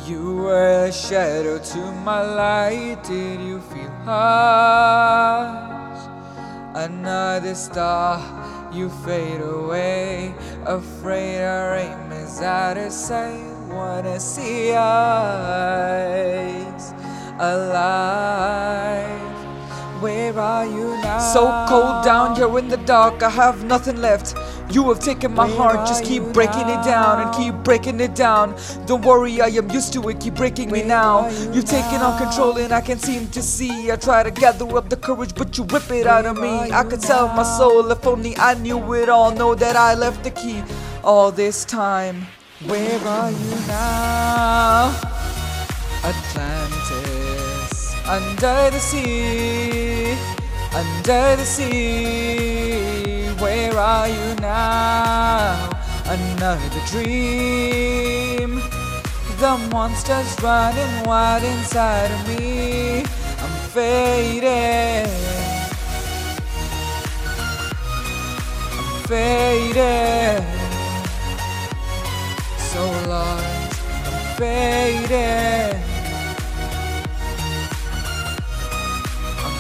You were a shadow to my light. Did you feel harsh? Another star, you fade away. Afraid our aim is out of sight. Wanna see us alive. Where are you now? So cold down here in the dark, I have nothing left. You have taken my heart, just keep breaking it down and keep breaking it down. Don't worry, I am used to it, keep breaking me now. You've taken on control and I can't seem to see. I try to gather up the courage but you rip it out of me. I could tell my soul, if only I knew it all. Know that I left the key all this time. Where are you now? Atlantis, under the sea, under the sea. Where are you now? Another dream. The monster's running wild inside of me. I'm fading, I'm fading, so lost, I'm fading, I'm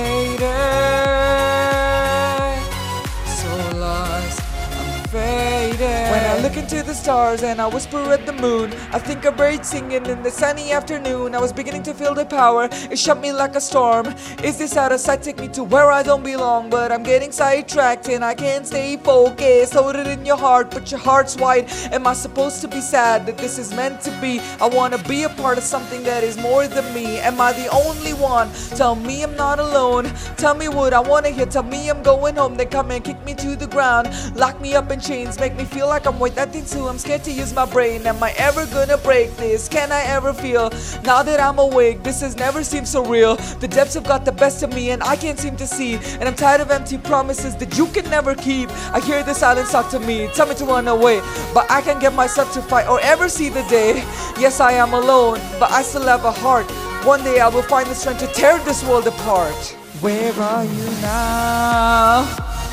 fading, so lost, I'm fading. When I look into the stars and I whisper at the moon, I think of birds singing in the sunny afternoon. I was beginning to feel the power, it shut me like a storm. Is this out of sight? Take me to where I don't belong. But I'm getting sidetracked and I can't stay focused. Hold it in your heart, but your heart's wide. Am I supposed to be sad that this is meant to be? I wanna be a part of something that is more than me. Am I the only one? Tell me I'm not alone. Tell me what I wanna hear. Tell me I'm going home. Then come and kick me to the ground. Lock me up in chains, make me feel like I'm worth nothing too. I'm scared to use my brain. Am I ever gonna break this? Can I ever feel? Now that I'm awake, this has never seemed so real. The depths have got the best of me and I can't seem to see. And I'm tired of empty promises that you can never keep. I hear the silence talk to me, tell me to run away, but I can't get myself to fight or ever see the day. Yes, I am alone, but I still have a heart. One day I will find the strength to tear this world apart. Where are you now?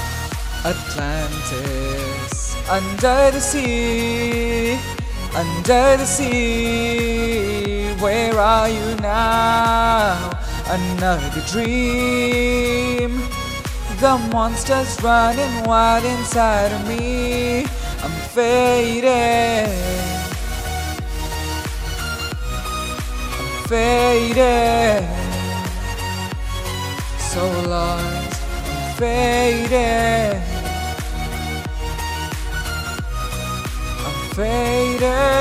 Atlantis, under the sea, under the sea. Where are you now? Another dream. The monster's running wild inside of me. I'm fading, I'm fading, so lost, I'm fading, I'm fading.